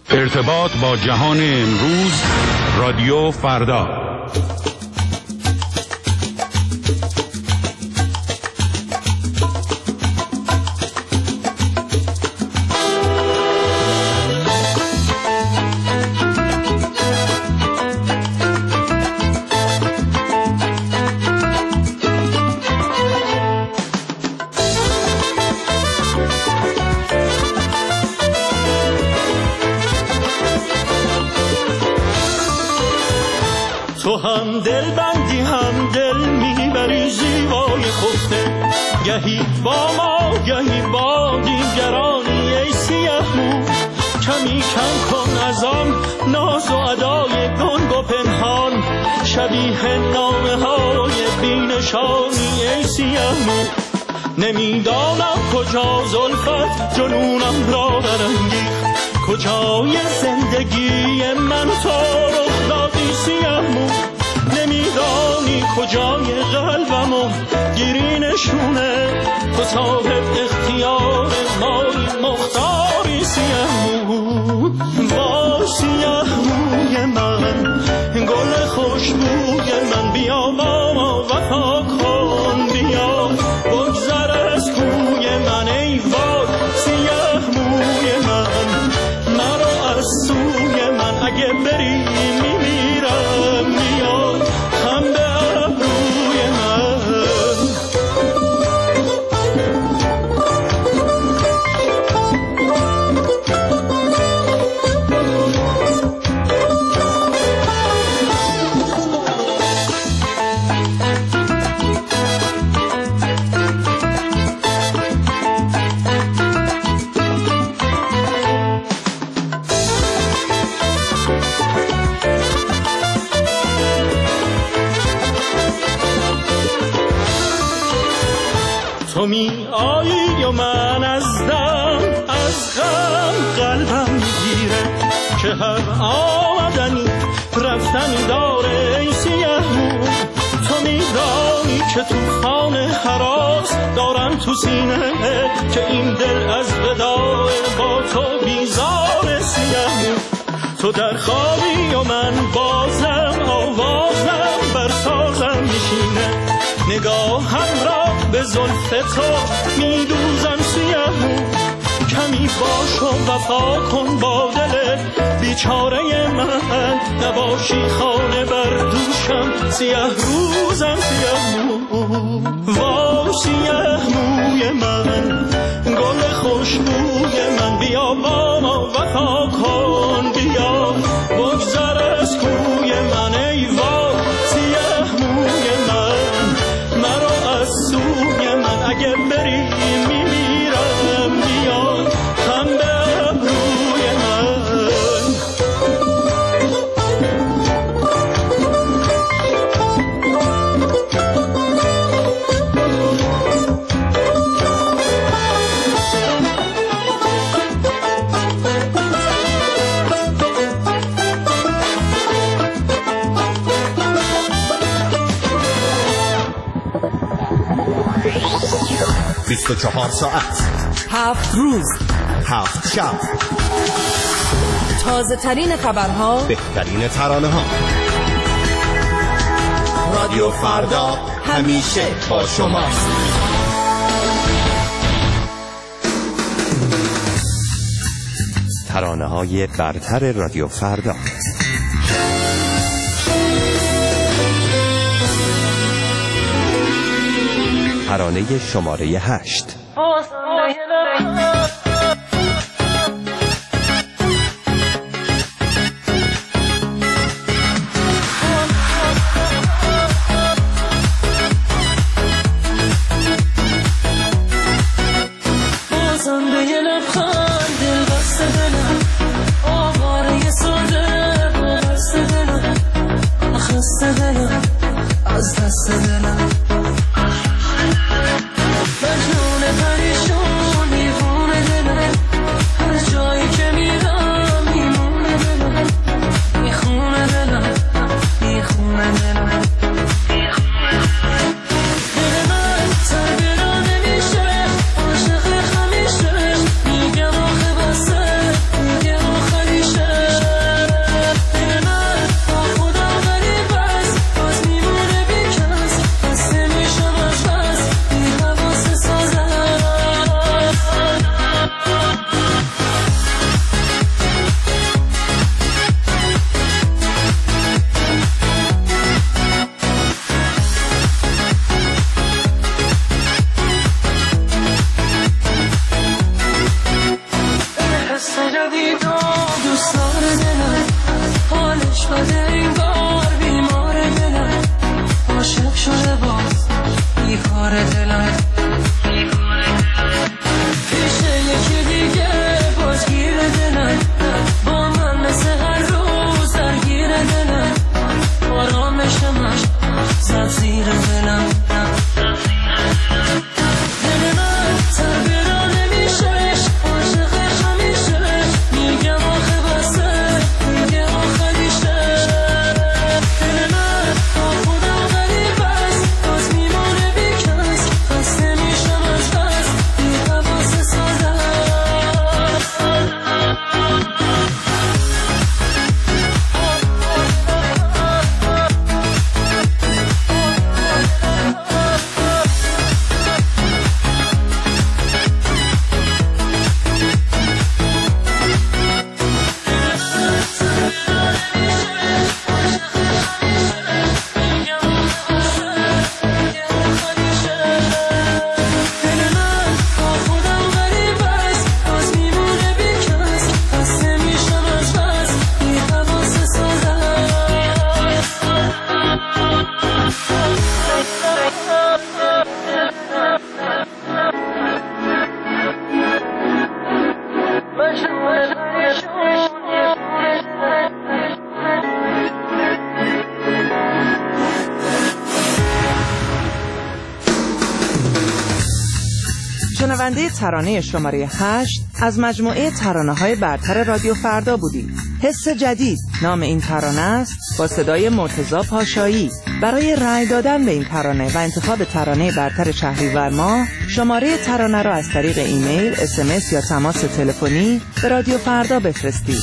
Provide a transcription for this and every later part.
ارتباط با جهان امروز، رادیو فردا. تو هم دل بندی هم دل میبری زیبای خفته، گهی با ما گهی با دیگرانی. ای سیاه مو کمی کم کن از آن ناز و ادای گنگ و پنهان، شبیه نامه های بینشانی. ای سیاه مو نمیدانم کجا زلفت جنونم را برانگیخت، کجای زندگی من تو رخ دادی سیاه مو. نمیدانی کجای قلبمو گیری نشونه، تو صاحب اختیار مایی مختاری سیاه مو. با سیاه موی من گل خوشبوی من، بیا با ما وفا کن، بیا بگذر از کوی من. ای وای سیاه موی من، مرا از سوی من اگه بری میمیرم، بیا هم به ابروی من. تو می آیی و من از دم از غم قلبم میگیره، که هر آمدنی رفتنی داره. ای سیاه مو تو میدانی که توفان هراس دارم تو سینه، که این دل از وداع با تو بیزار. سیاه مو تو در خوابی و من بازم آوازم بر سازم میشینه، نگاهم را به زلف تو میدوزم سیاه مو. کمی باش و وفا کن با دل بیچاره من، نباشی خانه بر دوشم سیاه روزم سیاه مو. وا سیاه موی من گل خوشبوی من، بیا با ما وفا کن، بیا بگذر از کوی من. ای وای سیاه موی من، مرا از سوی من اگه بری میمیرم، بیا هم به ابروی من. بیست و 24 ساعت 7 روز 7 شب، تازه ترین خبرها، بهترین ترانه ها. رادیو فردا همیشه با شماست. ترانه های برتر رادیو فردا. ترانه شماره 8. از دست دلم مجنون پریشون میوون حس جدید و دوست داره دلم، حالش بده این بار بیمار دلم، عاشق شده باز بیکار دلم، پیشه یکی دیگه بازگیر دلم، با من مثل هر روز درگیر دلم، آرامشمش زد زیر دلم، دل من تغییرا نمیشه، عاشقش همیشه، میگم آخه بسه، میگه آخریشه، دل من با خودم غریب است، باز میمونه بیکس، خسته میشم از بس، بی حواس ساده. شنونده ترانه شماره 8 از مجموعه ترانه‌های برتر رادیو فردا بودید. حس جدید نام این ترانه است، با صدای مرتضی پاشایی. برای رأی دادن به این ترانه و انتخاب ترانه برتر شهریور ماه، شماره ترانه را از طریق ایمیل، SMS یا تماس تلفنی به رادیو فردا بفرستید.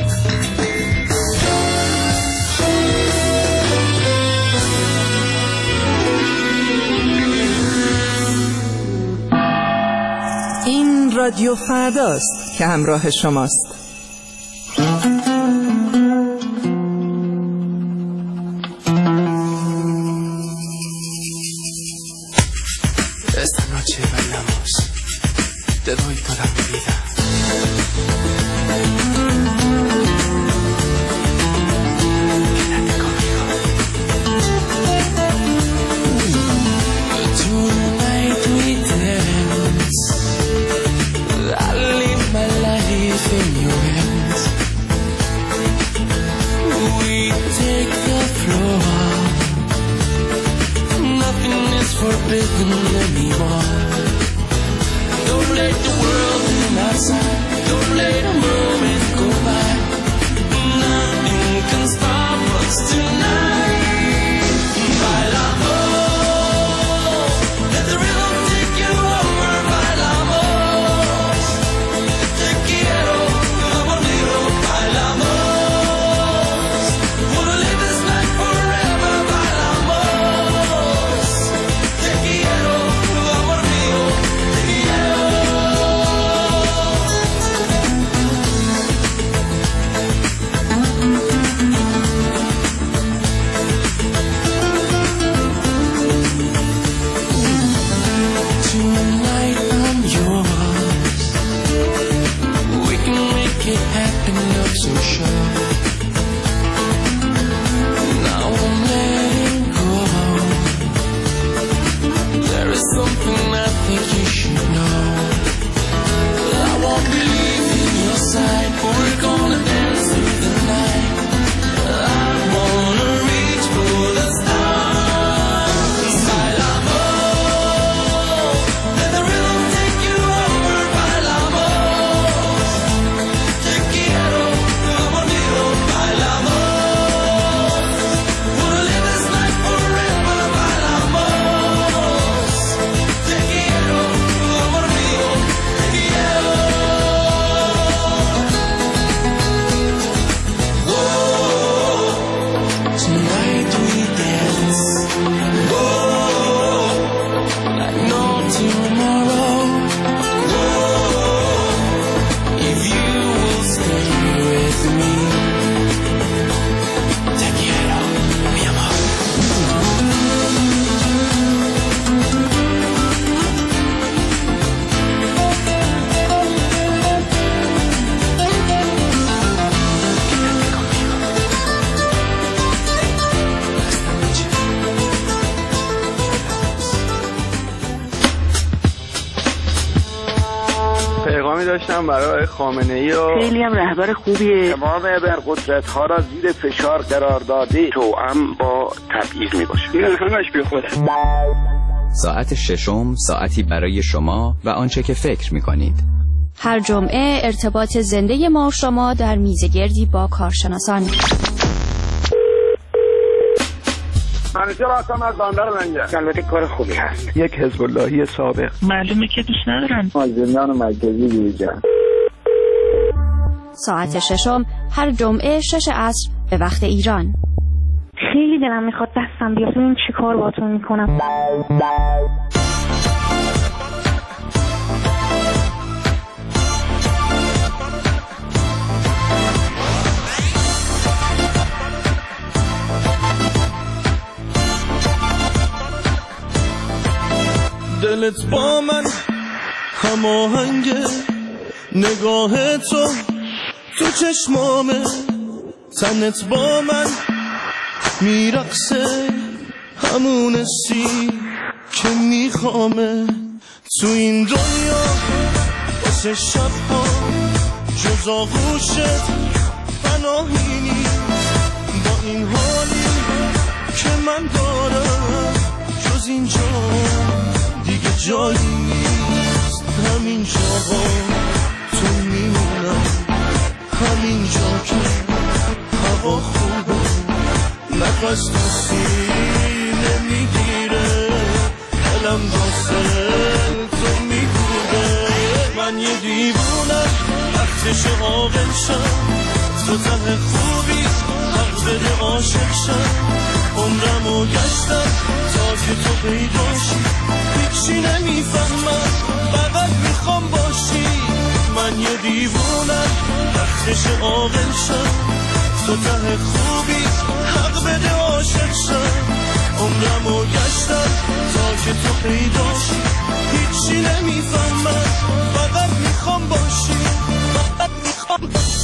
این رادیو فرداست که همراه شماست. Esta noche bailamos, te doy toda mi vida. Quédate conmigo. Tonight we dance, I live my life in your hands. We take the floor, nothing is forbidden anymore. Don't let the world in outside, don't let a moment go by. Nothing can stop us tonight. Bailamos, let the rhythm take you over. Bailamos, te quiero, amor mío. Bailamos, wanna live this night forever. Bailamos, te quiero, amor mío, te quiero. Tonight I'm yours. We can make it happen, I'm so sure. Now I'm letting go. There is something I think you should know. I won't be leaving your side. We're gonna dance through the night. I wanna reach for the stars. Bailamos, let the rhythm take you over. Bailamos, te quiero, amor mío. داشتم برای خامنه‌ای و خیلی هم رهبر خوبیه. تمام ابرقدرت‌ها را زیر فشار قرار داده، توأم با تبعیض میباشه. این همش بی خوده. ساعت ششم، ساعتی برای شما و آنچه که فکر می‌کنید. هر جمعه ارتباط زنده ما و شما در میزگردی با کارشناسان. منیجر هستم از بندر لنگر. البته کار خوبی هست. یک حزب اللهی سابق. معلومه که دوست ندارن. مازندران مرکزی دیجا. ساعت ششم هر جمعه 6 عصر به وقت ایران. خیلی دلم میخواد دستم بیاد ببین چی کار باهاتون میکنم. دلت با من هماهنگه، نگاه تو چشمامه، تنت با من میرقصه، همون سی که میخوامه. تو این دنیا واسه شبها جز آغوشت پناهی نیست، با این حالی که من دارم جز اینجا دیگه جایی نیست. همینجا با تو میمونم، همینجا که هوا خوبه، نفس تو سینه میگیره، دلم واسه تو میگوده. من یه دیوونم وقتش عاقل شم، تو ته خوبی حق بده عاشق شم. عمرمو گشتم تا که تو پیداشی، هیچی نمیفهمم فقط میخوام باشی. من یه دیوونم وقتش عاقل شم، تو ته خوبی حق بده عاشق شم. عمرمو گشتم تا که تو پیداشی، هیچی نمیفهمم فقط میخوام باشی، فقط میخوام باشی.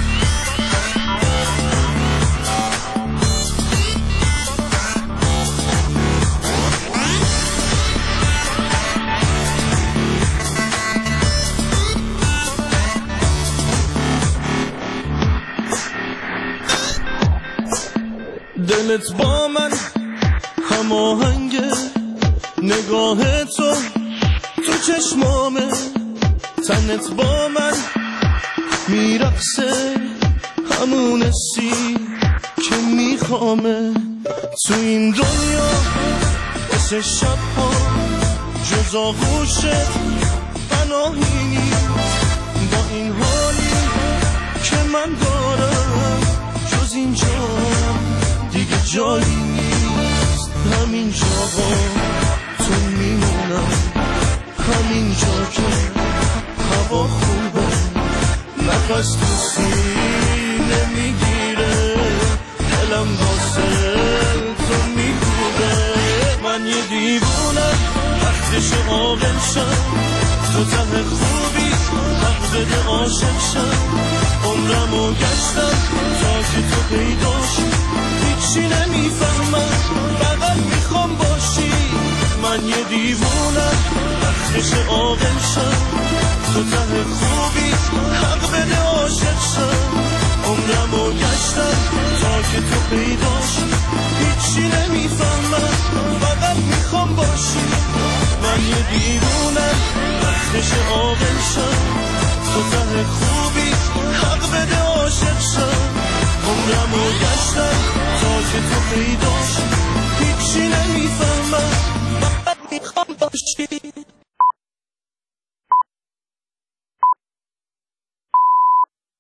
دلت با من هماهنگه، نگاه تو چشمامه، تنت با من میرقصه، همون سی که میخوامه. تو این دنیا واسه شبها جز آغوشت پناهی نیست، با این حالی که من دارم جز اینجا دیگه جایی نیست. همینجا با تو میمونم، همینجا که هوا خوبه، نفس تو سینه میگیره، دلم واسه تو میگوده. من یه دیوونم وقتش عاقل شم، تو ته خوبی حق بده عاشق شم. عمرمو گشتم تا که تو پیداشی، هیچی نمیفهمم فقط میخوام باشی. من یه دیوونم وقتش عاقل شم، تو ته خوبی حق بده عاشق شم. عمرمو گشتم تا که تو پیداشی، هیچی نمیفهمم فقط میخوام باشی. من یه دیوونم وقتش عاقل شم، تو ته خوبی